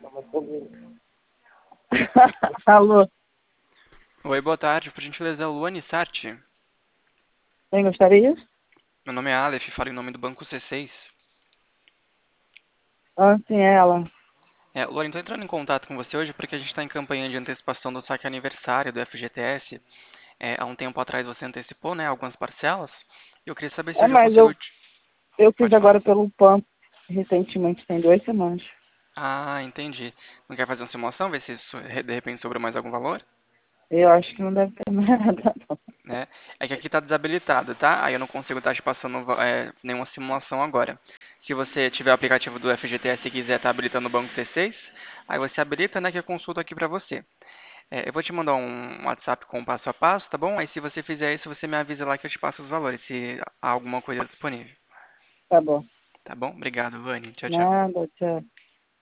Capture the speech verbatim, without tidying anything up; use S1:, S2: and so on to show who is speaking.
S1: Alô,
S2: Oi, boa tarde. Por gentileza, Luane Sarti.
S1: quem gostaria?
S2: Meu nome é Aleph, falo em nome do Banco C seis.
S1: Ah, sim, é ela.
S2: É, Luane, estou entrando em contato com você hoje porque a gente está em campanha de antecipação do saque aniversário do F G T S. É, há um tempo atrás você antecipou, né, algumas parcelas. E eu queria saber se
S1: É,
S2: hoje eu
S1: mas
S2: consigo...
S1: eu,
S2: te-
S1: eu fiz
S2: Pode falar.
S1: agora pelo PAN recentemente, tem duas semanas.
S2: Ah, entendi. Não quer fazer uma simulação, ver se isso, de repente sobrou mais algum valor?
S1: Eu acho que não deve ter nada, não.
S2: Né? É que aqui está desabilitado, tá? Aí eu não consigo estar te passando é, nenhuma simulação agora. Se você tiver o aplicativo do F G T S e quiser estar habilitando o banco C seis, aí você habilita, né, que eu consulto aqui para você. É, eu vou te mandar um WhatsApp com o passo a passo, tá bom? Aí se você fizer isso, você me avisa lá que eu te passo os valores, se há alguma coisa disponível.
S1: Tá bom.
S2: Tá bom? Obrigado, Vani. Tchau, tchau.
S1: Nada, tchau.